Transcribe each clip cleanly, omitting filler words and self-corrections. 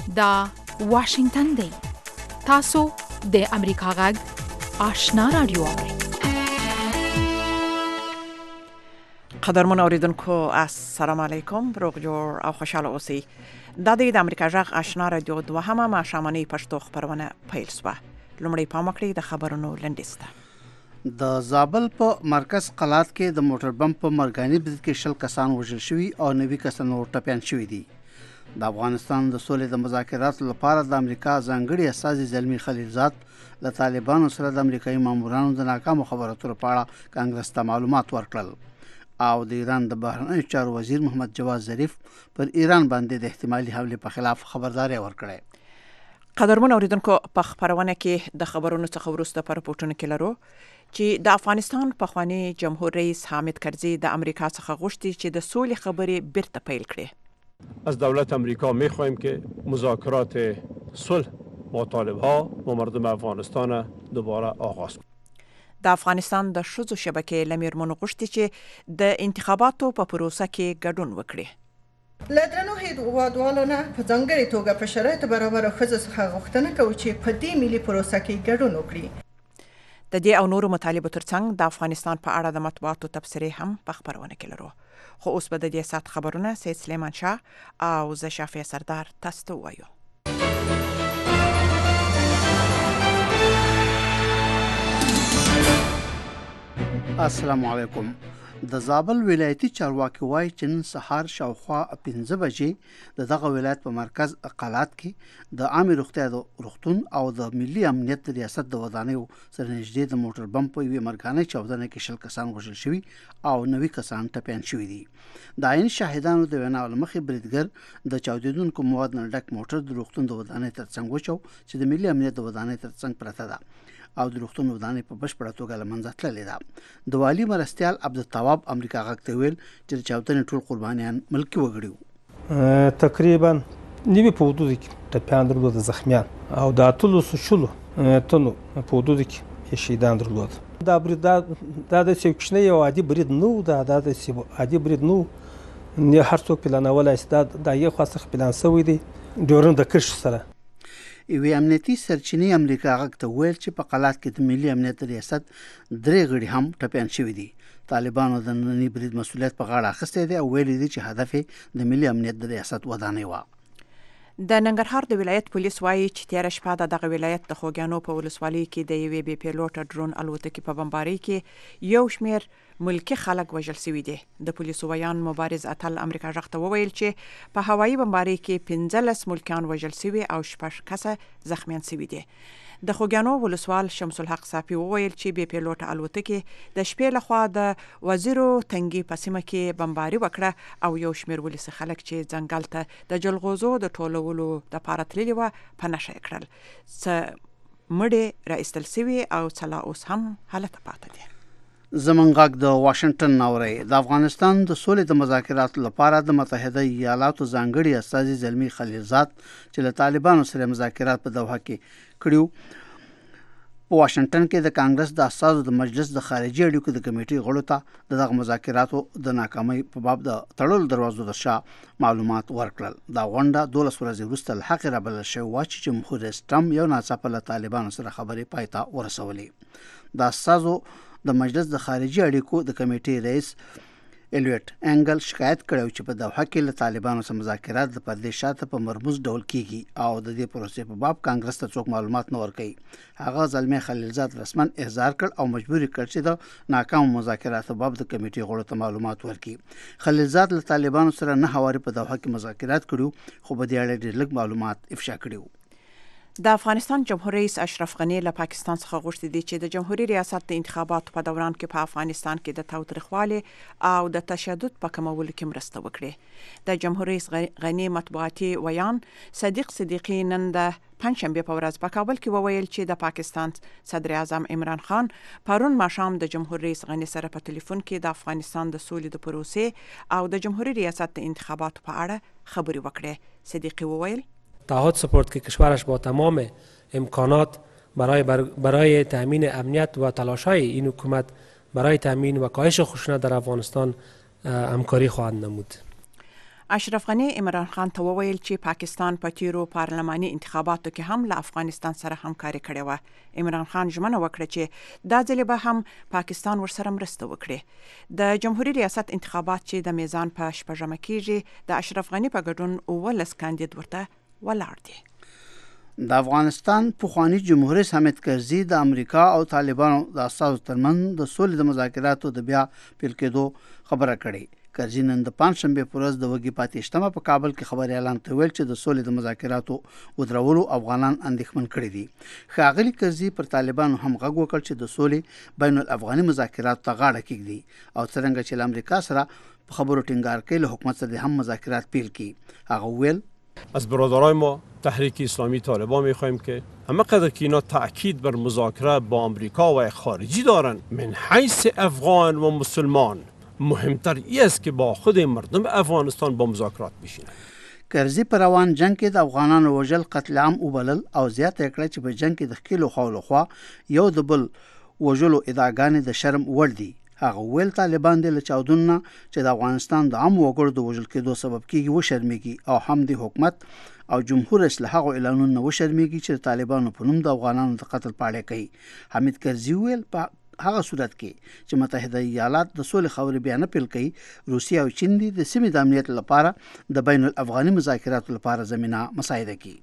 دا واشنگتن دی. تاسو د امریکا غږ آشنا رادیو اورئ. قدرمن اوریدونکو السلام علیکم، روغ جوړ او خوشاله اوسئ. دا د امریکا غږ آشنا رادیو دوهمه ماښامنۍ پښتو خبرونه پیل شوه. لومړی پام وکړئ د خبرونو لنډیسته. د زابل په مرکز قلات کې د موټر بم په مرګاني برید کې 20 کسان وژل شوي او 90 کسان نور ټپیان شوي دي. د افغانستان د سولې د مذاکراتو لپاره د امریکا ځانګړي استازي زلمی خلیلزاد له طالبانو سره د امریکایي مامورانو د ناکامو خبرو اترو په اړه کانګرس ته معلومات ورکړل او د ایران د بهرنیو چارو وزیر محمد جواد ظریف پر ایران باندې د احتمالي حملې په خلاف خبرداري ورکړه. قدرمن اوریدونکو په خبرونه کې د خبرونو څخه وروسته پر پورتونه کې لرو چې د افغانستان پخوانی جمهور رئیس حامد کرزی د امریکا څخه غوښتي چې د سولې خبرې بیرته پیل کړي. از دولت امریکا می‌خواهیم که مذاکرات صلح با طالب‌ها و مردم افغانستان دوباره آغاز کنند. د افغانستان د ښځو شبکې له میرمنو غوښتي چې د انتخاباتو په پروسه کې ګډون وکړي. له درنو هیوادوالو نه په ځانګړې توګه په شرایطو برابرو ښځو څخه غوښتنه کوو چې په دې ملي پروسه کې ګډون وکړي. د دې او نورو مطالبو ترڅنګ د افغانستان په اړه د مطبوعاتو تبصرې هم په خبرونه کې لرو. خو اوس به د دې سات خبرونه سید سلیمان شاه او زه شافیه سردار تاسو ته وایو. السلام علیکم. د زابل ولایتي چارواکي وایي چې نن سهار شاوخوا 15 بجې د دغه ولایت په مرکز قلات کې د عامه روغتیا د روغتون او د ملي امنیت ریاست د ودانیو سره نږدې د موټر بم په یوه مرګانه چاودنه کې 20 کسان وژل شوي او 90 کسان ټپیان شوي دي. د عین شاهدانو د وینا لمخې بریدګر د چاودیدونکو مواد نه ډک موټر د روغتون د ودانۍ ترڅنګ وچو چې د ملي امنیت د ودانۍ ترڅنګ پرته ده او د روغتون ودانۍ په بشپړه توګه له منځه تللې ده. د والي مرستیال عبدالتواب امریکا غږ ته ویل چې د چاودنې ټول قربانیان ملکي وګړي وو. تقریبا نیمه په حدود کې ټپیان درلود، زخمیان او د اتلو شلو تنو په حدود کې شهیدان درلود. دا برید دا د کوچنی یو عادي برید نه و، دا د عادي برید نه نه هر څوک پلانولای شي. دا یو خاصه پلان شوی دی ډورن د کرش سره. یوې امنیتي سرچینې امریکا غږ ته ویل چې په قلات کې د ملي امنیت ریاست 3 غړي هم ټپیان شوي دي. طالبانو د ننني برید مسؤلیت په غاړه اخیستی دی او ویلي دي چې هدف د ملي امنیت د ریاست ودانۍ وه. د ننګرهار د ولایت پولیس وایي چې تیره شپه د دغه ولایت د خوږیانو په ولسوالۍ کې د یوې بې پیلوټه ډرون الوتکې په بمبارۍ کې یو شمېر ملکي خلک وژل شوي دي. د پولیسو ویان مبارز اتل امریکا غږ ته وویل چې په هوایي بمبارۍ کې 15 ملکیان وژل شوي او 6 کسه زخمیان شوي دي. د خوږیانو ولسوال شمس الحق صافي وویل چې بې پیلوټه الوتکې د شپې لخوا د وزیرو تنګي په سیمه کې بمباري وکړه او یو شمېر ولسي خلک چې ځنګل ته د جلغوزو د ټولولو دپاره تللي وه په نښه یې کړل. څه مړې را ایستل شوي او څه لا اوس هم هلته پاته دي. زمونږ غږ د واشنگټن ناوري. د افغانستان د سولې د مذاکراتو لپاره د متحده ایالاتو ځانګړي استازي زلمی خلیلزاد چې له طالبانو سره مذاکرات په دوحه کې کړیو په واشنگټن کې د کانګرس د اساسو د مجلس د خارجي اړیکو د کمیټې غړو ته دغه مذاکراتو د ناکامۍ په باب د تړلو دروازو د شا معلومات ورکړل. دا غونډه 12 ورځې وروسته له حق رابلل شوې وه چې جمهور رئیس ټرمپ یو ناڅاپه له طالبانو سره خبرې پای ته ورسولې. د اساسو د مجلس د خارجي اړیکو د کمیټې رئیس الیوټ انګل شکایت کړو چې په دوحه کې له طالبانو سره مذاکرات د پردې شاته په مرموز ډول کیږي او د دې پروسې په باب کانګرس ته څوک معلومات نه ورکوي. هغه زلمی خلیلزاد رسما احضار کړ او مجبور کړ چې د ناکام مذاکراتو باب د کمیټې غړو ته معلومات ورکړي. خلیلزاد له طالبانو سره نه هواري په دوحه کې مذاکرات کړو خو په دې اړه ډېر لږ معلومات افشا کړي. د افغانستان جمهور رئیس اشرف غنی له پاکستان څخه غوښتي دي چې د جمهوریت ریاست د انتخاباتو په دوران کې په افغانستان کې د تاوتریخوالي او د تشدد په کمولو کې مرسته وکړي. د جمهور رئیس غنی مطبوعاتي ویان صدیق صدیقی نن د پنځشنبه په ورځ په کابل کې وویل چې د پاکستان صدر اعظم عمران خان پرون ماښام د جمهور رئیس غنی سره په ټلیفون کې د افغانستان د سولې د پروسې او د جمهوریت ریاست د انتخاباتو په اړه خبرې وکړې. صدیقی وویل تعهد سپرد که کشورش با تمام امکانات برای تأمین امنیت و تلاش‌های این حکومت برای تأمین و کاهش خشونت در افغانستان همکاری خواهد نمود. اشرف غنی عمران خان ته وویل چې پاکستان په تیرو پارلماني انتخاباتو کې هم له افغانستان سره همکاري کړې وه. عمران خان ژمنه وکړه چې دا ځل به هم پاکستان ورسره مرسته وکړي. د جمهوریت ریاست انتخابات چې د میزان په شپږمه کېږي د اشرف غنی په ګډون 19 کاندید ورته ولاړ دي. د افغانستان پخوانی جمهوریت حامد کرزي د امریکا او طالبانو د اساسو ترمن د سولې د مذاکراتو د بیا پیل کېدو خبره کړې. کرزي نن د پنځشنبه پر ورځ د وګي پاتېشتمه په کابل کې خبري اعلان ته ویل چې د سولې د مذاکراتو ودرولو افغانان اندېښمن کړي دي. ښاغلي کرزي پر طالبانو هم غږ وکړ چې د سولې بین الافغاني مذاکراتو ته غاړه کېږدي او څرنګه چې له امریکا سره په خبرو ټینګار کوي له حکومت سره هم مذاکرات پیل کړي. هغه ویل از برادرای ما تحریک اسلامی طالبان میخواهیم که همه قدر که اینا تأکید بر مذاکره با امریکا و خارجی دارن من حیث افغان و مسلمان مهمتر ای است که با خود مردم افغانستان با مذاکرات بشینن. کرزي پر روان جنگ کې د افغانانو وژل قتل عام وبلل او زیاته کړه چې په جنگ کې د خپل خولو خوا یو د بل وژلو ادعاګانې د شرم وړ دي. هغه ویل طالبان د لچاودون چې د افغانستان د عام وګړو د وژل کېدو سبب کیږي و شرمېږي او هم د حکومت او جمهور اصلاح او اعلانونه و شرمېږي چې طالبانو په نوم د افغانانو د قتل پاړې کوي. حامد کرزي ویل په هغه صورت کې چې متحده ایالات د سولې خبرې بیا نه پیل کوي روسیه او چین د سیمې د امنیت لپاره د بین الافغاني مذاکراتو لپاره زمينه مساعده کوي.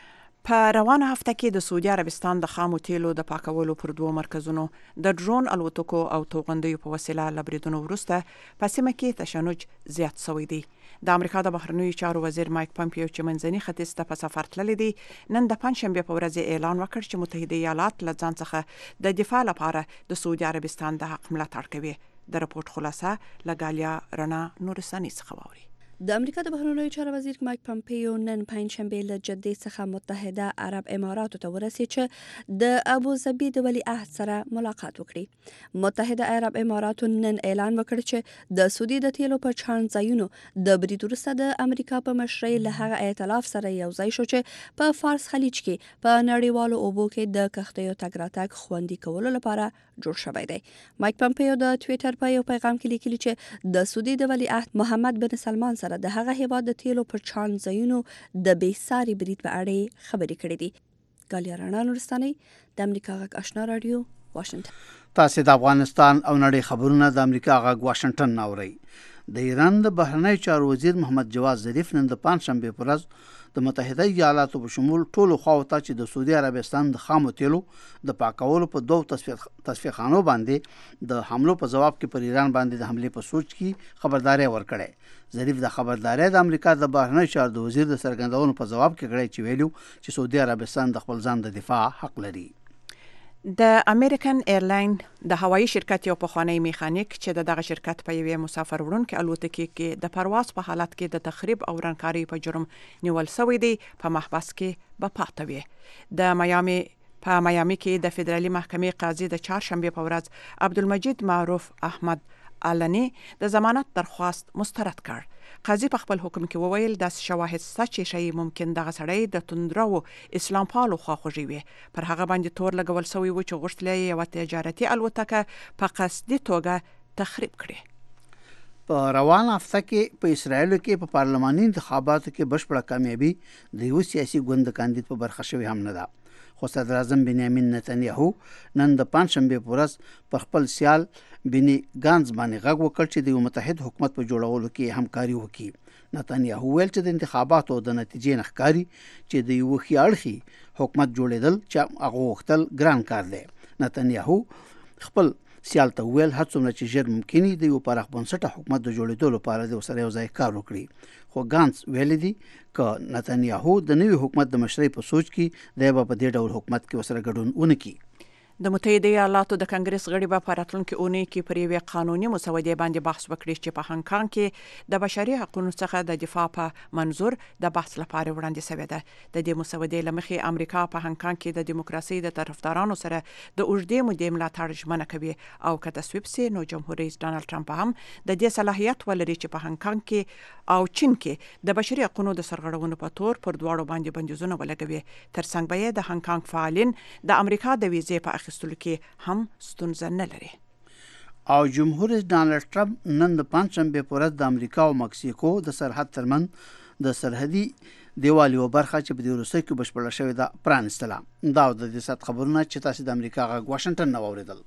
په روانه هفته کې د سعودي عربستان د خامو تیلو د پاکولو پر 2 مرکزونو د ډرون الوتکو او توغندیو په وسیله لبریدونو وروسته په سیمه کې تشنج زیات شوی دی. د امریکا د بهرنیو چارو وزیر مایک پامپیو چې منځني ختیځ ته په سفر تللی دی نن د پنځشنبه په ورځ اعلان وکړ چې متحده ایالات له ځان څخه د دفاع لپاره د سعودي عربستان د حق ملاتړ کوي. د رپورت خلاصه لګالیا رڼا نورستاني څخه واوري. د امریکا د بهرنیو چارو وزیر مایک پامپیو نن پنځشنبه له جدې څخه متحده عرب اماراتو ته ورسید چې د ابوظبي د ولی عهد سره ملاقات وکړي. متحده عرب اماراتو نن اعلان وکړ چې د سعودي د تیلو په چاڼ ځایونو د برید وروسته د امریکا په مشرۍ له هغه ائتلاف سره یو ځای شو چې په فارس خلیج کې په نړیوالو اوبو کې د کښتیو تګ راتګ خوندي کولو لپاره جوړ شوی دی. مایک پامپیو د ټویټر په یو پیغام کې لیکلي چې د سعودي د ولی عهد محمد بن سلمان سره د هغه هیواد د تیلو پر چاڼ ځایونو د بېساري برید په اړه خبرې کړې دي. ګالیا رڼا نورستاني د امریکا غږ آشنا رادیو واشنگټن. تاسو د افغانستان او نړۍ خبرونه د امریکا غږ واشنگټن اورئ. د ایران د بهرنی چارو وزیر محمد جواد ظریف نن د پنځشنبه پر ورځ د متحده ایالاتو په شمول ټولو خواو ته چې د سعودي عربستان د خامو تیلو د پاکولو په 2 تصفیه باندې د حملو په جواب کې پر ایران باندې د حمله په سوچ کې خبرداري ورکړه. ظریف د خبرداري د امریکا د بهرنی چارو د وزیر د سرګندونو په جواب کې کړی چې ویلو چې سعودي عربستان د خپل ځان د دفاع حق لري. د امریکن ایرلاین د هوایي شرکت یو پخوانی میخانیک چې دغه شرکت په یوې مسافر وړونکې الوتکې کې د پرواز په حالت کې د تخریب او ورانکاري په جرم نیول شوی دی په محبس کې به پاتې وي. د میامي کې د فدرالي محکمې قاضي د چهارشنبه په ورځ عبدالمجید معروف احمد علني د ضمانت درخواست مسترد کړ. قاضي په خپل حکم کې وویل د شواهد شته چې شی ممکن دغه سړی د توندرو اسلام پالو خواخوږي وي. پر هغه باندې تور لګول شوی و چې غوښتل یې یوه تجارتي الوتکه په قصدي توګه تخریب کړي. په روان هفته کې په اسرائیل کې په پارلماني انتخاباتو کې بشپړه کامیابی د یو سیاسي ګوند کاندید په برخه شوی هم نه ده. خو صدر اعظم بنیامین نتنیاهو نن د پنځشنبه په ورځ پر خپل سیال بنی ګانز باندې غږ وکړ چې د یو متحد حکومت په جوړولو کې همکاري وکړي. نتنیاهو ویل چې د انتخاباتو د نتیجې نه ښکاري چې د یو خیاړخي حکومت جوړېدل چې هغه وختل ګران کار دی. نتنیاهو خپل سیال ته ویل هڅه څومره چې ژر ممکن دی یو پراخ بنسټه حکومت د جوړېدو لپاره د سره یو ځای کار وکړي. خو ګانز ویل دي ک نتنیاهو د نوي حکومت د مشرۍ په سوچ کې د په دې ډول حکومت کې وسره ګډون ونکړي. د متحده ایالاتو د کنګرس غړي به په راتلونکي اونۍ کې پر یوې قانوني مسودې باندې بحث وکړي چې په هانګ کانګ کې د بشري حقوقو څخه د دفاع په منظور د بحث لپاره وړاندې شوې ده. د دې مسودې له مخې امریکا په هانګ کانګ کې د دیموکراسي د طرفدارانو سره د اوږدې مودې ملاتړ ژمنه کوي او که تصویب سي نو جمهور رئیس ډانلډ ټرمپ هم د دې صلاحیت ولري چې په هانګ کانګ کې او چین کې د بشري حقوقو د سرغړونو په تور پر دواړو باندې بندیزونه ولګوي. ترڅنګ به د هانګ کانګ فعالین د امریکا د ویزې په اخیستلو کې هم ستونزه نه لري. او جمهور رئیس ډانلډ ټرمپ نن د پنځشنبه په ورځ د امریکا او مکسیکو د سرحد ترمن د سرحدي دیوال یو برخه چې په دې وروستیو کې بشپړه شوې ده پرانستله. دا د دې سات خبرونه چې تاسو د امریکا غږ واشنگټن نه واوریدل.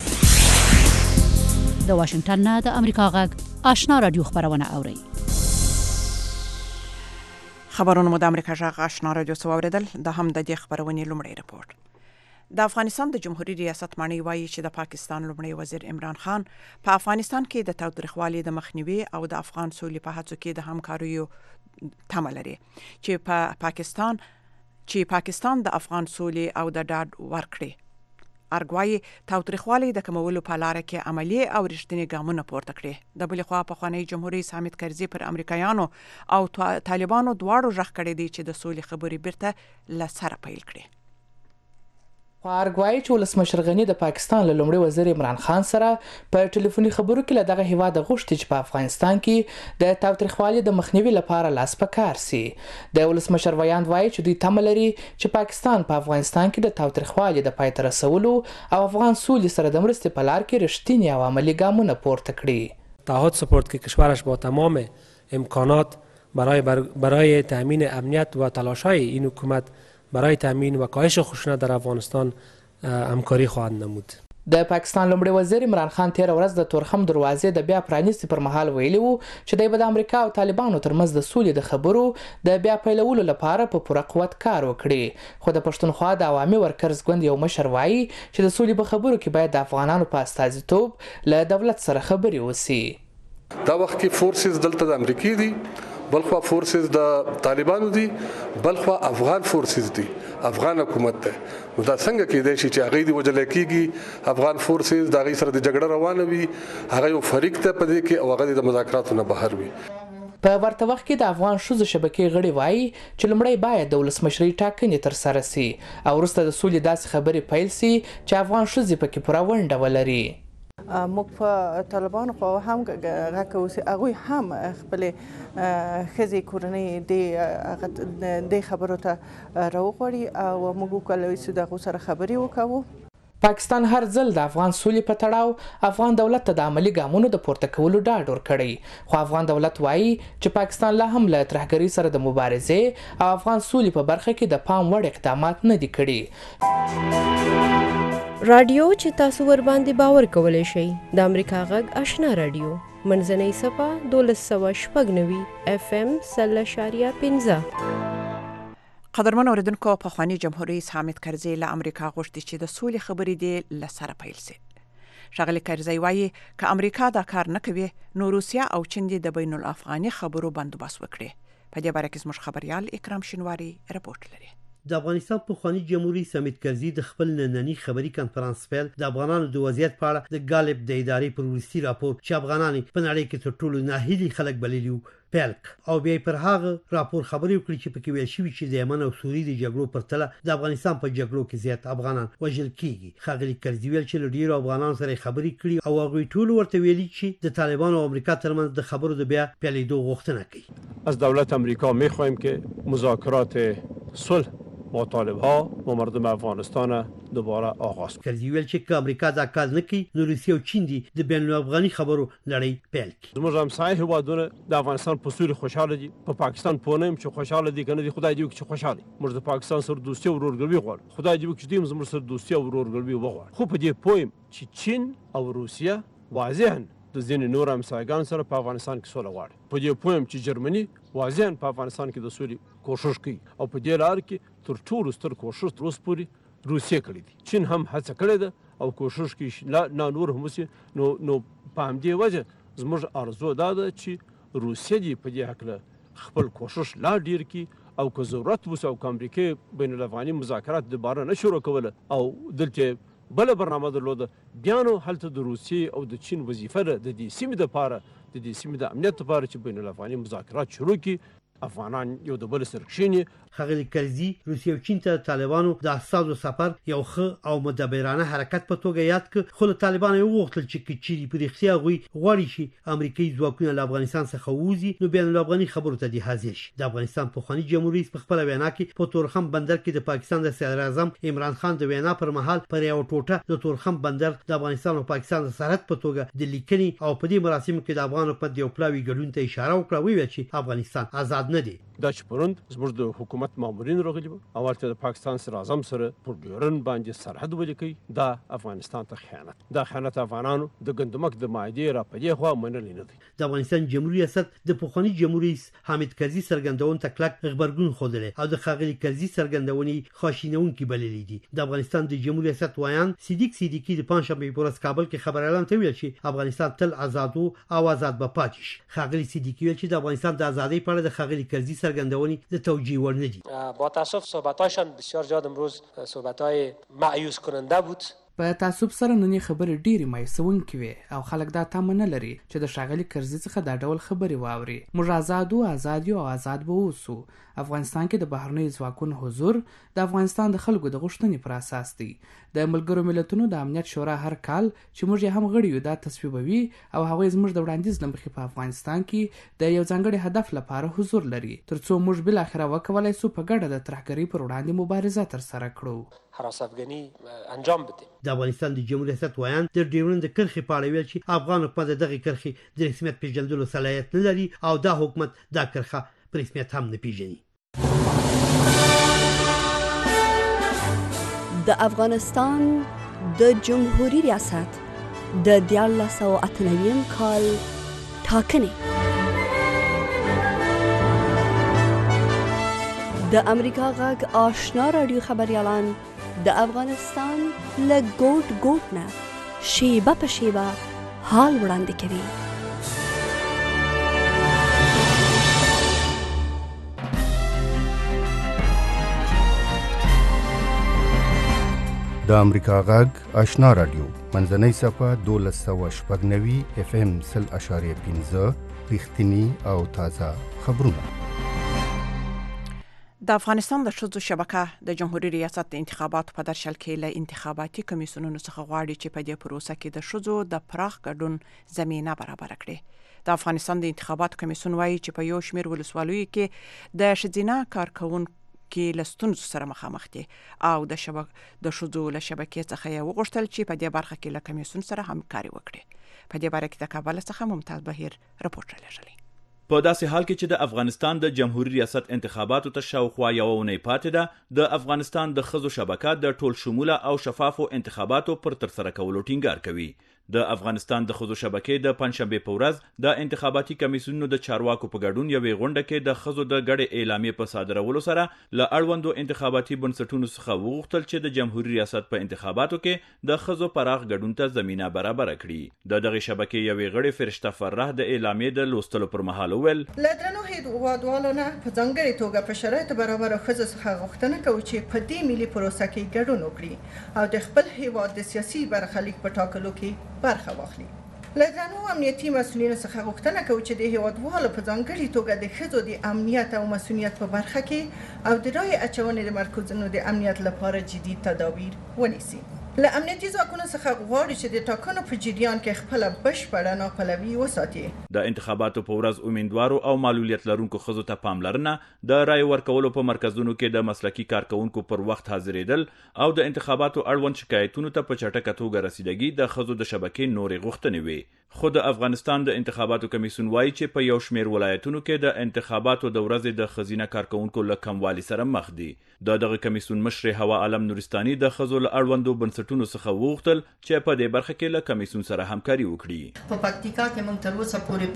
د واشنگټن نه د امریکا غږ آشنا رادیو خبرونه اوري. خبرونه مو د امریکا غږ آشنا رادیو څخه واوریدل. د هم د دې خبرونې لومړی رپورت. د افغانستان د جمهوریت ریاست مانی وایي چې د پاکستان لومړی وزیر عمران خان په افغانستان کې د تاوتریخوالي د مخنیوي او د افغان سولې په هڅو کې د همکاریو تمه لري چې پاکستان د افغان سولې او د ډاډ ورکړي. ارګوایي تاوتریخوالي د کمولو په لار کې عملی او رښتینی ګامونه پورته کړي. د بل خوا پخوانی جمهوریت حامد کرزي پر امریکایانو او طالبانو دواړو ژغ کړی دی چې د سولې خبرې بیرته لسره پیل کړي. ارګوایي چې ولسمشر غني د پاکستان له لومړي وزیر عمران خان سره په ټلیفوني خبرو کې له دغه هیواد غوښتي چې په افغانستان کې د تاوتریخوالي د مخنیوي لپاره لاس په کار سي. د ولسمشر ویاند وایي چې دوی تمه لري چې پاکستان په افغانستان کې د تاوتریخوالي د پای ته رسولو او افغان سولې سره د مرستې په لار کې رښتینی او عملی ګامونه پورته کړي. تعهد سپورت که کشورش با تمام امکانات برای تامین امنیت و تلاش‌های این حکومت برای تامین و کاهش خشونت در افغانستان همکاری خواهد نمود. د پاکستان لومړي وزیر عمران خان تیر ورځ د تورخم دروازې د بیا پرانیستي پر مهال ویلي وو چې دوی به د امریکا او طالبانو ترمنځ د سولې د خبرو د بیا پیلولو لپاره په پوره قوت کار وکړي. خو د پښتونخوا د عوامي ورکرز ګوند یو مشر وایي چې د سولې په خبرو کې باید د افغانانو په استازیتوب له دولت سره خبرې وسی. دا وخت کې فورسز دلته د امریکای دي، بلخوا فورسز د طالبانو دي، بلخوا افغان فورسز دي، افغان حکومت ده. نو دا څنګه کېدای شي چې هغه دی وجل کېږي افغان فورسز د هغه سره د جګړه روانه وي، هغه یو فریق ته پدې کې او هغه د مذاکراتو نه بهر وي. په ورته وخت کې د افغان ښځو شبکې غړي وایي چې لومړی باید د ولسمشرۍ ټاکنې ترسره سي او وروسته د سولې داسې خبرې پیل سي چې افغان ښځې پکې پوره ونډه ولري. موږ په طالبانو خو هم غږ کوو هغوی هم خپل ښځې کورنۍ د خبرو ته راوغواړي او موږ وکولای شو د هغو سره خبرې وکړو. پاکستان هر ځل د افغان سولې په تړاو افغان دولت ته د عملی ګامونو د پورته کولو ډاډ ورکړی. خو افغان دولت وایي چې پاکستان لا هم له ترهګرۍ سره د مبارزې او افغان سولې په برخه کې د پام وړ اقدامات نه دي کړي. رادیو چې تاسو ور باندې باور کولای شئ د امریکا غږ آشنا رادیو منځنۍ صفه 1290 FM 0.15. قدرمن اوریدونکو، پخوانی جمهور رئیس حامد کرزي له امریکا غوښتي چې د سولې خبرې دې لسره پیل سي. ښاغلی کرزي وایي که امریکا دا کار نه کوي نو روسیا او چین د بین الافغاني خبرو بندوبست وکړي. په دې باره کې زموږ خبريال اکرام شینواری رپورټ لري. د افغانستان پخوانی جمهوریت رئیس حامد کرزي د خپل نننی خبري کانفرنس پیل د افغانانو د وضعیت په اړه د غالب د ادارې پر وروستي راپور چې افغانان په نړۍ کې تر ټولو ناهیلي خلک بللي پیل او بیا پر هغه راپور خبرې وکړي چې پکې ویل شوی چې د یمن او سوریې د جګړو پر تله د افغانستان په جګړو کې زیات افغانان وژل کیږي. ښاغلي کرزي ویل چې ډیرو افغانانو سره خبرې کړي او هغوی ټول ورته ویلي چې د طالبانو او امریکا ترمنځ د خبرو د بیا پیلېدو غوښتنه کوي. از دولت امریکا می‌خواهیم که مذاکرات صلح با طالب‌ها و مردم افغانستان دوباره آغاز کنه. کرزي ویل چې امریکا دا کار نه کوي نو روسیه او چین دي د بین الافغاني خبرو لړۍ پیل کړي. زموږ همسایه هیوادونه د افغانستان په سولې خوشاله دي، په پاکستان پونم چې خوشاله دي کنه دي خدای دې چې خوشاله. موږ د پاکستان سره دوستي او ورورګلوي غواړو، خدای دې چې دوی زموږ سره دوستي او ورورګلوي وغواړي. خو په دې پویم چې چین او روسیه واضحاً د ځینې نور همسایګان سره په افغانستان کې سوله غواړي. په دې پویم چې جرمني واضحاً په افغانستان کې د سولې کوشش کوي او په دې لار کې تر ټولو ستر کوشش تر اوسه پورې روسیه کړې دي. چین هم هڅه کړې ده او کوشش کوي نه نور هم وسي. نو په همدې وجه زموږ ارزو دا ده چې روسیه دې په دې هکله خپل کوشش لا ډیر کړي او که ضرورت وسه او که امریکا بین الافغاني مذاکرات دوباره نه شروع کوله او دلته بل برنامه درلوده بیا نو هلته د روسیې او د چین وظیفه ده د دې سیمې دپاره د دې سیمې د امنیت لپاره چې بین الافغاني مذاکرات شروع کړي. افغانان یو د بل سره کښیني. ښاغلي کرزي روسیې او چین ته طالبانو د اساسو سفر یو ښه او مدبرانه حرکت په توګه یاد ک، خو له طالبانو وغوښتل چې چیرې په رښتیا غوي غواړي چې امریکایي ځواکونه له افغانستان څخه ووځي نو بین الافغاني خبرو ته دي حاضر شي. د افغانستان پخوانی جمهوریت رئیس په خپل وینا کې په تورخم بندر کې د پاکستان د صدر اعظم عمران خان د وینا پر مهال پر یو ټوټه د تورخم بندر د افغانستان او پاکستان د سرحد په توګه د لیکنې او په دې مراسمو کې د افغان حکومت یو پلاوی ګډون ته اشاره وکړه، ویل چې افغانستان آزاد نه دی. دا چې پروند زموږ د حکومت مامورین راغلي وو او ورته د پاکستان سره اعظم سره پر ډیورن باندې سرحد ولیکي، دا افغانستان ته خیانت، دا خیانت افغانانو د ګندمک د معاهدې را پدې خو منل نه دي. د افغانستان جمهوریت ریاست د پخوانی جمهوریت حامد کرزي سرګندون تکلک خبرګون خوده او د خاغلی کرزي سرګندونی خاشینونکي بللې دي. د افغانستان د جمهوریت ریاست وایان صدیقی د پنځشنبه په ورځ کابل کې خبر اعلان ته ویل چې افغانستان تل آزاد او آزاد به پاتې شي. خاغلی صدیقی ویل چې د افغانستان د ازادۍ په اړه د خاغلی کرزي سرګندونی د توجیه ور نه دي. با تاسف صحبتاشان بسیار زیاد امروز صحبتای مایوس کننده بود. په تعصب سره نن خبرې ډېرې مایوسونکې وي او خلک دا تمه نه لري چې د ښاغلي کرزي څخه دا ډول خبرې واوري. موږ آزاد یو آزاد به اوسو. افغانستان کې د بهرنیو ځواکونو حضور د افغانستان د خلکو د غوښتنې پر اساس دی. د ملګرو ملتونو د امنیت شورا هر کال چې موږ هم غړي یو دا تصویبوي او هغوی زموږ د وړاندیز له مخې په افغانستان کې د یو ځانګړي هدف لپاره حضور لري، ترڅو موږ بالاخره وکولای سو په ګډه د ترهګرۍ پر وړاندې مبارزه ترسره کړو، حراس افغاني انجام بدیم. د افغانستان د جمهوریت ریاست وایان د ډیورن د کرخې په اړه ویل چې افغان حکومت دغه کرخې د رسمیت پیژندلو صلاحیت نه لري او دا حکومت دا کرخه په رسمیت هم نه پیژني. د افغانستان د جمهوریت ریاست د 1998 کال ټاکنې د امریکا غږ آشنا رادیو خبریالان د افغانستان له ګوټ نه شیبه په شیبه حال وړاندې کوي. د امریکا غږ آشنا رادیو منځنۍ صفحه 1290 FM 0.5 رښتینی او تازه خبرونه. د افغانستان د ښځو شبکه د جمهوریت ریاست د انتخاباتو په درشل کې له انتخاباتي کمیسیونونو څخه غواړي چې په دې پروسه کې د ښځو د پراخ ګډون زمینه برابر کړي. د افغانستان د انتخاباتو کمیسیون وایي چې په یو شمېر ولسوالیو کې د ښځینه کارکونکو له ستونزو سره مخامخ دي او د ښځو له شبکې څخه یې وغوښتل چې په دې برخه کې له کمیسیون سره همکاري وکړي. په دې باره کې د کابل څخه ممتاز بهیر رپورټ راغلی. په داسې حال کې چې د افغانستان د جمهوریت ریاست انتخاباتو ته شاوخوا یوه اونۍ پاتې ده، د افغانستان د ښځو شبکه د ټول شموله او شفافو انتخاباتو پر ترسره کولو ټینګار کوي. د افغانستان د ښځو شبکې د پنځشنبې په ورځ د انتخاباتي کمیسیونونو د چارواکو په ګډون یوې غونډه کې د ښځو د ګډې اعلامیې په صادرولو سره له اړوندو انتخاباتي بنسټونو څخه وغوښتل چې د جمهوریت ریاست په انتخاباتو کې د ښځو پراخ ګډون ته زمینه برابره کړي. د دغې شبکې یوې غړې فرشته فرح د اعلامیې د لوستلو پر مهال وویل: له درنو هیوادوالو نه په ځانګړې توګه په شرایطو برابرو ښځو څخه غوښتنه کوو چې په دې ملي پروسه کې ګډون وکړي او د خپل هیواد د سیاسي برخلیک په ټاکلو کې برخه واخلي. له درنو امنیتي مسؤلینو څخه غوښتنه کوو چې د هیوادوالو په ځانګړې توګه د ښځو د امنیت او مسؤلیت په برخه کې او د رای اچونې د مرکزونو د امنیت لپاره جدي تدابیر ونیسي. له امنیتي ځواکونو څخه غواړي چې د ټاکنو په جریان کې خپل بشپړه ناپلوي وساتي. د انتخاباتو په ورځ امیدوارو او معلولیت لرونکو ښځو ته پاملرنه، د رای ورکولو په مرکزونو کې د مسلکي کارکونکو پر وخت حاضرېدل او د انتخاباتو اړوند شکایتونو ته په چټکه توګه رسیدګي د ښځو د شبکې نورې غوښتنې وي. خو د افغانستان د انتخاباتو کمیسیون وایي چې په یو شمېر ولایتونو کې د انتخاباتو د ورځې د ښځینه کارکونکو له کموالي سره مخ دي. د دغه کمیسیون مشرې هوا عالم نورستاني د ښځو له اړوندو بنسټونو څخه وغوښتل چې په دې برخه کې له کمیسیون سره همکاري وکړي. په پکتیکا کې موږ تر اوسه پورې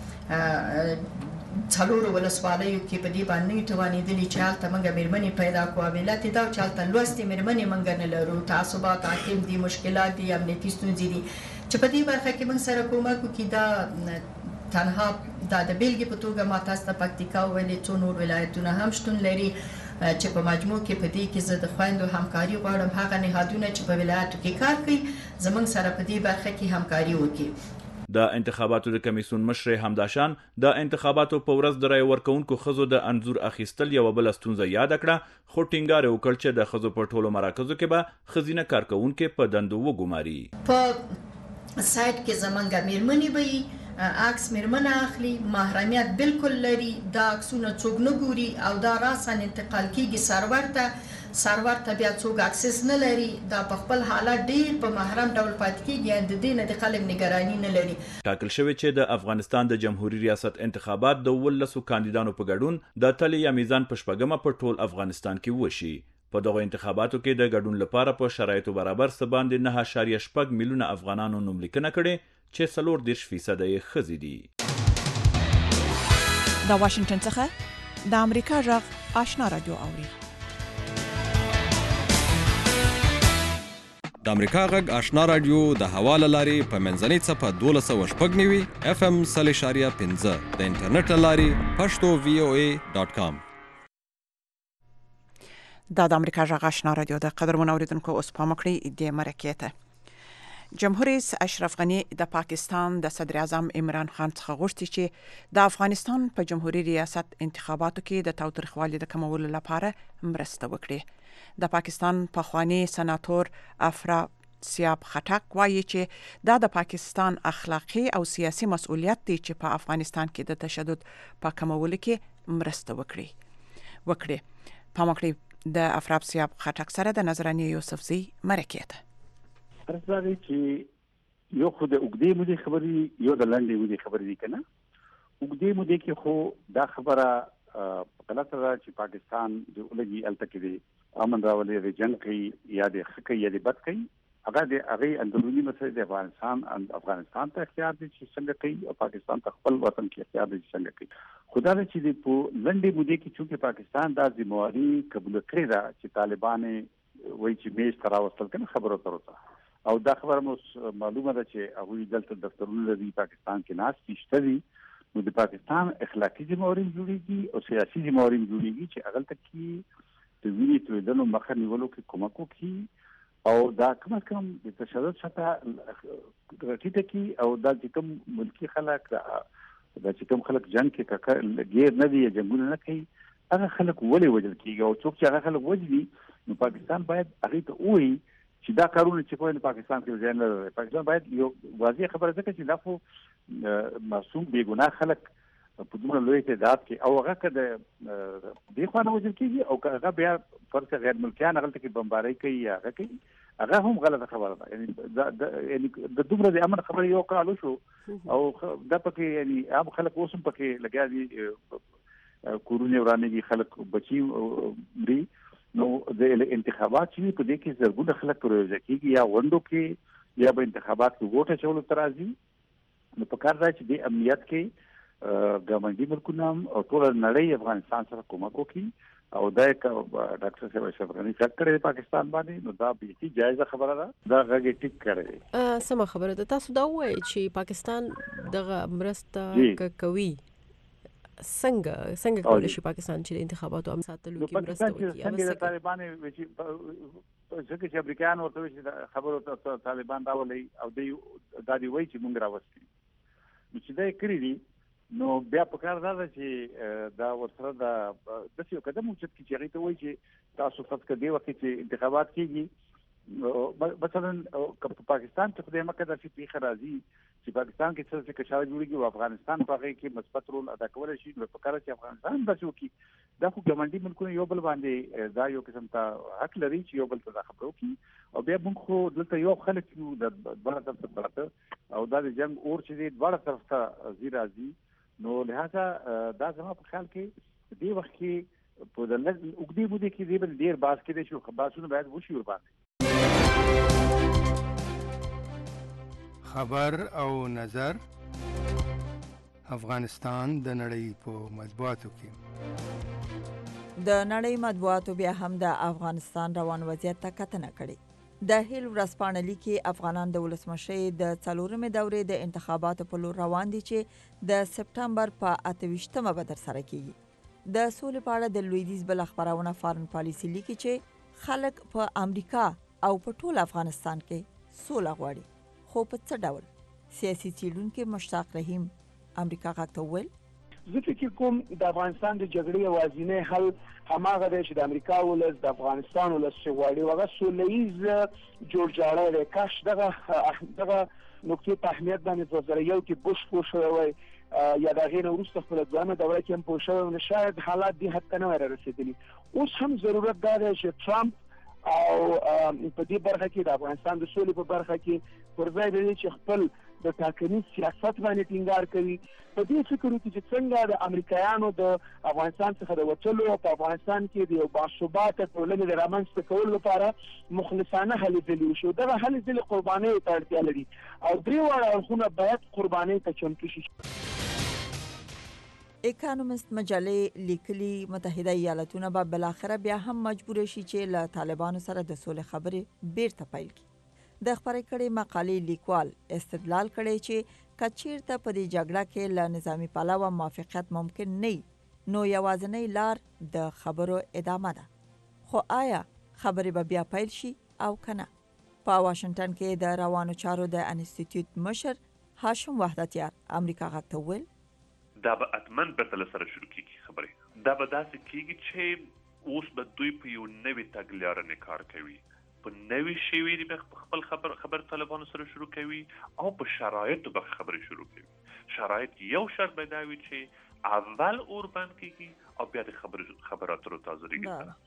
په څلورو ولسوالیو کې په دې باندې توانېدلې چې هلته موږ مېرمنې پیدا کړو. علت دا چې هلته لوستې مېرمنې موږ نه لرو، تعصبات حاکم دي، مشکلات دي، امنیتي ستونزې دي چې په دې برخه کې موږ سره کومک وکړي. دا تنها د بیلګې په توګه ما تاسو ته پکتیکا ویلې، څو نور ولایتونه هم شتون لري چې په مجموع کې په دې کې زه د خویندو همکاري غواړم. هغه نهادونه چې په ولایتو کې کار کوي زموږ سره په دې برخه کې همکاري وکړي. د انتخاباتو د کمیسیون مشر همداشان د انتخاباتو په ورځ د رای ورکوونکو ښځو د انځور اخیستل یوه بله ستونزه یاد کړه، خو ټینګار یې وکړ چې د ښځو په ټولو مراکزو کې به ښځینه کارکوونکې په دندو وګماري. په سایت کې زمونږ میرمنې به وي، عکس میرمنه اخلي، محرمیت بالکل لري، دا عکسونه څوک نه ګوري او دا راسن انتقال کیږي سرور ته بیا څوک اکسس نه لري، دا په خپل حالت ډیر په محرم ډول پاتې کیږي، د دې نه د خلک نگرانی نه لري. ټاکل شوی چې د افغانستان د جمهوریت ریاست انتخابات د 19 کاندیدانو په ګډون د تلې یا میزان په شپږمه په ټول افغانستان کې وشي. په دغه انتخاباتو کې د ګډون لپاره په شرایطو برابر څه باندې 9.8 میلیونه افغانانو نوملیکنه کړې چې 40% یې ښځې دي. د واشنگټن څخه د امریکا غږ آشنا رادیو اوري. د امریکا غږ آشنا رادیو د حواله لاري په منځنۍ څپه 1290 FM 0.15 د انټرنیټ لاري pashto.voa.com. دا د امریکا غږ آشنا رادیو د قدرمن اوریدونکو اوس په مکړی د مرکې ته جمهور رئیس اشرف غنی د پاکستان د صدر اعظم عمران خان څخه غوښتي چې د افغانستان په جمهوریت ریاست انتخاباتو کې د تاوتریخوالي د کمولو لپاره مرسته وکړي. د پاکستان پخوانی سناتور افراسیاب خټک وایي چې دا د پاکستان اخلاقی او سیاسي مسؤلیت دی چې په افغانستان کې د تشدد په کمولو کې مرسته وکړي. په مکړی د افراسیاب خټک سره د نظرانه یوسفزی مرکې ته. راځي چې یو خو د وګړي مودي خبري یو د لنډي مودي خبري دي کنه. وګړي مودي کې خو دا خبره غلطه ده چې پاکستان د ولګي التکې دي امن راولي د جنگ کوي یا د خکې یا د بد کوي. هغه اندرونی مسله د افغانستان ته اختیار دي چې څنګه کوي او پاکستان ته خپل وطن کې اختیار دي چې څنګه کوي. خدای چې د په لنډي مودي کې چې پاکستان د ذمہواری قبول کړی دا چې طالبان وایي چې میش تراوستل کنه خبره تروته او دا خبره مو معلومه ده چې هغه دلته دفترونه لري پاکستان کې ناس کیشته دي. نو د پاکستان اخلاقی ذمہواری جوړیږي او سیاسي ذمہواری جوړیږي چې هغه ته کې د ویني تویدنو مخه نیولو کې کومک وکړي او دا کم د تشدد سطح راټیټه کی او دا چې کوم ملکی خلک دا چې کوم خلک جنگ کې غیر نه دی جنگونه نه کوي هغه خلک ولې وجل کیږي او څوک چې هغه خلک وجدي نو پاکستان باید هغه ته وایي چې دا کارونه چې کوي په پاکستان کې ځای نه لري. پاکستان باید یو واضح خبره ده چې دا خو معصوم بے ګناه خلک په دومره لوی تعداد کې او هغه کده دی خو نه وجل کیږي او هغه بیا فرض غیر ملکیان هغه ته بمباري کوي یا هغه کوي هغه هم غلطه خبره ده. یعنی د دومره د امن خبره یو کالو شو او دا پکې یعنی عام خلک اوسم پکې لګیا دي کورونه ورانه خلک بچي مري. نو د انتخابات چې په دې کې زرګونه خلک پروژه کېږي یا وندو کې یا به انتخابات کې ووټ اچولو ترازی نو په کار راځي چې د امنیت کې ګاونډي ملکونه او ټول نړۍ افغانستان سره کومک وکړي او دا ډاکټر صاحب اشرف غنی کړی پاکستان باندې نو دا به جایزه خبره ده دا غږی ټیک کړی. سم خبره ده. تاسو دا وایي چې پاکستان دغه مرسته کوي څنګه کولای شي پاکستان چې د انتخاباتو هم ساتلو کې مرسته وکړي؟ څنګه طالبان چې امریکایان ورته چې خبرو ته طالبان راولي او د دادی وایي چې مونږ راوستي نو چې دا کړی دي نو بیا په کار ده چې دا ورسره د یو قدم اوچت کی چې ته وایي چې تاسو فقط کدی وخت چې انتخابات کیږي مثلا په پاکستان ته د مکه د فقې راځي چې پاکستان کې څه کشاله جوړیږي او افغانستان په هغه کې مثبت رول ادا کولای شي نو په کار چې افغانستان د څوکي دا خو ګمنډي ملکونه یو بل باندې دا یو قسم ته حق لري چې یو بل ته خبرو کی او بیا موږ خو دلته یو خلک یو د بل طرف ته او دا د جنگ اور چې د بل طرف ته زیرازي نو لہذا دا زما په خیال کې دی وخت کې په د وګړي بده کې دی بل ډیر باز کې شو خبرونه باید وشي ور باندې. خبر او نظر افغانستان د نړۍ په مطبوعاتو کې د نړۍ مطبوعاتو بیا هم د افغانستان روان وضعیت ته کتنه کړې. د هیل ورځپاڼه لیکي افغانان د ولسمشرۍ د 4مې دورې د انتخاباتو په لور روان دي چې د سپټمبر په 28مه به ترسره کیږي. د سولې په اړه د لویدیځ بل خبرونه فارن پالیسي لیکي چې خلک په امریکا او په ټول افغانستان کې سوله غواړي خو په څه ډول سیاسي څېړونکي مشتاق رحیم امریکا غږ ته وویل زه فکر کوم د افغانستان د جګړې یوازینی حل هماغه دی چې د امریکا ولس د افغانستان ولس چې غواړي هغه سوله ییز جوړجاړی دی. کاش دغه نقطې په اهمیت باندې 2001 کې بوش پوه شوی وای یا د هغې نه وروسته خپله دویمه دوره کې هم پوه شوی نو شاید حالات دې حد ته نه وای رارسېدلي. اوس هم ضرورت دا دی چې ټرمپ او په دې برخه کې د افغانستان د سولې په برخه کې پر ځای د دې چې خپل د ټاکنیز سیاست باندې ټینګار کوي په دې فکر وکړي چې څنګه د امریکایانو د افغانستان څخه د وتلو او په افغانستان کې د یو باثباته ټولنې د رامنځته کولو لپاره مخلصانه هلې ځلې وشي. دغه هلې ځلې قربانیو ته اړتیا لري او درې واړه اړخونه باید قربانۍ ته چمتو شي. اکانومست مجلې لیکلي متحده ایالتونه به بالاخره بیا هم مجبور شي چې له طالبانو سره د سولې خبرې بیرته پیل کړي. د خبرې کړي مقالې لیکوال استدلال کړي چې کچیرته په دې جګړه کې له نظامی پلوه موافقت ممکن نه نو یوازینی لار د خبرو ادامه ده. خو آیا خبرې به بیا پیل شي او کنه؟ په واشنگټن کې د روانو چارو د انسټیټیوټ مشر هاشم وحدتیار امریکا غږ ته وویل دا به اتمن به له سره شروع کیږي. خبرې دا به داسې کیږي چې اوس به دوی په یو نوې تګلارې کار کوي، په نوې شیوې د خپل خبر طالبانو سره شروع کوي او په شرایطو به خبرې شروع کوي. شرایط یو شرط به دا وي چې اول اور بند کیږي او بیا د خبراتو تازه‌ریږي.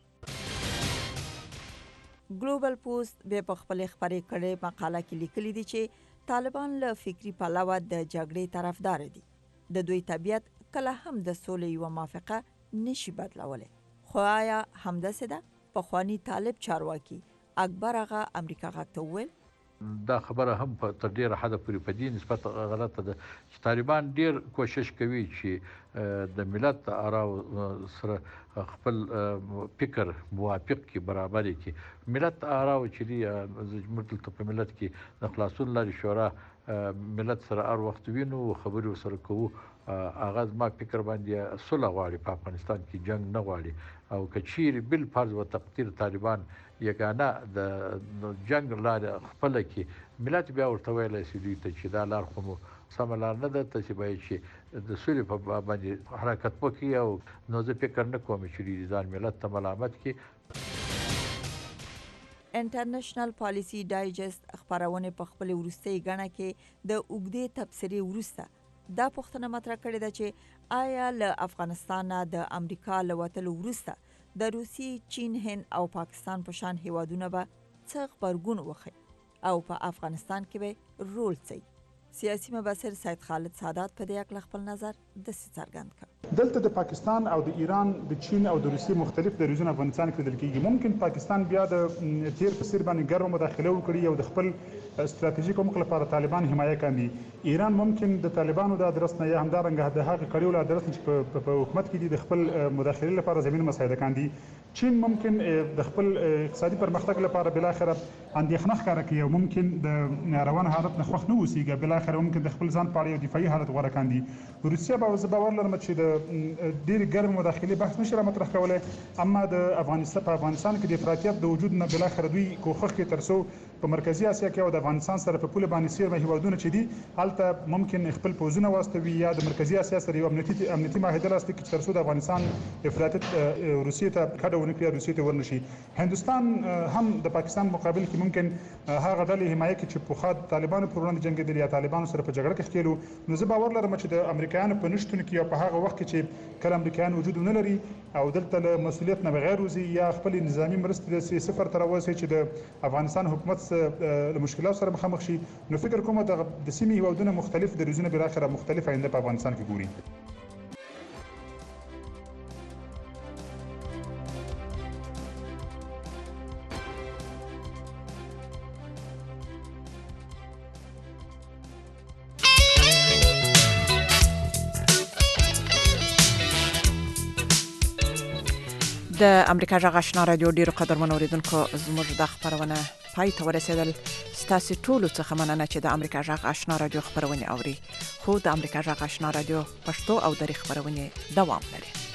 ګلوبل پوسټ به په خپل خبرې کړي مقاله کې لیکلي دي چې طالبان له فکری پلوه د جګړې طرفدار دي. د دوی طبیعت کله هم د سولې یوه موافقه نشي بدلولی. خو آیا همداسې ده؟ پخواني طالب چارواکي اکبر آغا امریکا غږ ته وویل دا خبره هم تر ډیره حده پورې په دې نسبت غلطه ده چې طالبان ډیر کوشش کوي چې د ملت آراو سره خپل فکر موافق کی برابر کی. ملت آراو چې دی زموږ په ملت کې د خلاصون لري شورا ملت سره هر وخت وینو خبرې سره کوو. اغاز ما فکر باندې صلح غواړي، په افغانستان کې جنگ نه غواړي او کچیر بل فرض و تقدیر طالبان یګانه د جنگ لار خپل کې ملت بیا ورته ویلی شي دوی ته چې دا لار خو مو سمه لار نه ده چې باید چې د سولې په باندې حرکت وکړي او نو زه فکر نه کوم چې ځان ملت ته ملامت کړي. انټرنیشنل پالیسی ډایجست خبرونه په خپل وروستۍ غاڼه کې د اوږدې تبصرې وروسته دا پوښتنه مطرح کړې ده چې آیا له افغانستان د امریکا له وتلو وروسته د روسیې، چین، هند او پاکستان په شان هیوادونه به څه غبرګون وښیي او په افغانستان کې به رول څه؟ سیاسي مبصر سید خالد سادات په دې اړه خپل نظر داسې څرګند کړ. دلته د پاکستان او د ایران، د چین او د روسیې مختلف دریځونه افغانستان کې لیدل کېږي. ممکن پاکستان بیا د تیر په څیر باندې ګرمه مداخله وکړي او د خپل ستراتیژیک موخو لپاره طالبان حمایه کوي. ایران ممکن د طالبانو د ادرس نه یا همدارنګه د هغه کړیو له ادرس چې په حکومت کې د خپل مداخله لپاره زمين مساعده کاندي. چین ممکن د خپل اقتصادي پرمختګ لپاره بل اخر اندېښنه ښکاره کوي او ممکن د روان حالت نه خوښ نه اوسېږي، بل اخر ممکن د خپل ځان په اړه یو دفاعي حالت غوره کاندي. روسیه به باور لرم چې د ډېر ګرم مداخله بحث نشي را مطرح کولای، اما د افغانستان کې د افراطیت د وجود نه بل اخر دوی کوښښ کوي ترڅو په مرکزی اسیا کې او د افغانستان سره په پوله باندې سیمه هیوادونه چې دي هلته ممکن خپل پوزونه واستوي یا د مرکزی اسیا سره یو امنیتي معاهده لاسلیک کړي ترڅو د افغانستان افراطیت روسیې ته کډه ونه کړي، روسیې ته ورنشي. هندوستان هم د پاکستان مقابل کې ممکن هغه ډلې حمایه کوي چې په خاط طالبانو پر وړاندې جنګېدل یا طالبانو سره په جګړه کې ښکېلو. نو زه باور لرم چې د امریکایانو په نشتون کې او په هغه وخت کې چې کله امریکایان وجود نه لري او دلته له مسؤلیت نه بغیر وزي یا خپل نظامی مرستې صفر تر اوسه چې د افغانستان حکومت له مشکلاتو سره مخامخ شي، نو فکر کوم د سیمې هیوادونو مختلف دریځونه بل اخر مختلف آینده په افغانستان کې ګوري. د امریکا جغ آشنا رادیو ډیرو قدرمنو اوریدونکو زموږ د خبرونه پای ته ورسېدل. ستاسو ټولو څخه مننه چې د امریکا جغ آشنا رادیو خبرونه اوري. خو د امریکا جغ آشنا رادیو پښتو او دري خبرونه دوام لري.